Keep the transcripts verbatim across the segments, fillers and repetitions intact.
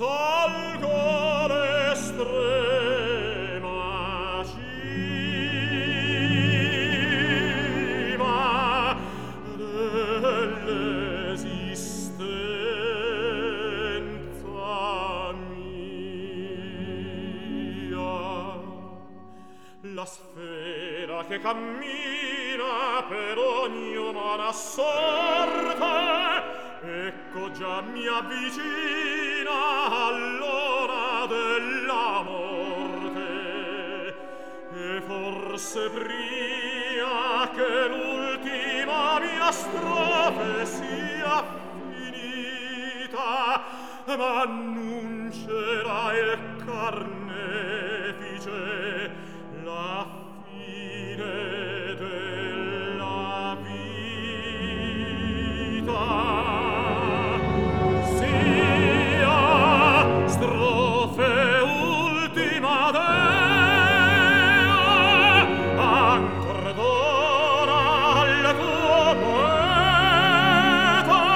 salgo l'estrema cima dell'esistenza mia. La sfera che cammina per ogni umana sorte, ecco già mi avvicina all'ora della morte, e forse prima che l'ultima mia strofe sia finita m'annuncerà il carnefice la fine della vita. Sia strofe ultima dea, ancor d'ora al tuo poeta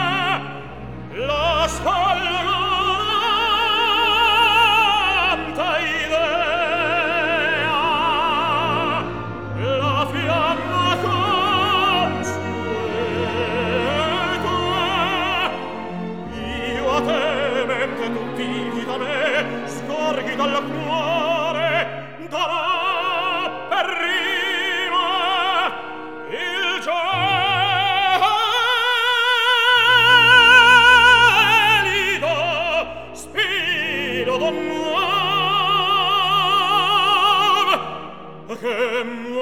la sfolgorante idea, la fiamma consueta. Io a te, mentre tu vivi da me, scorghi dal cuore, darò per rima il gelido spiro d'un uomo che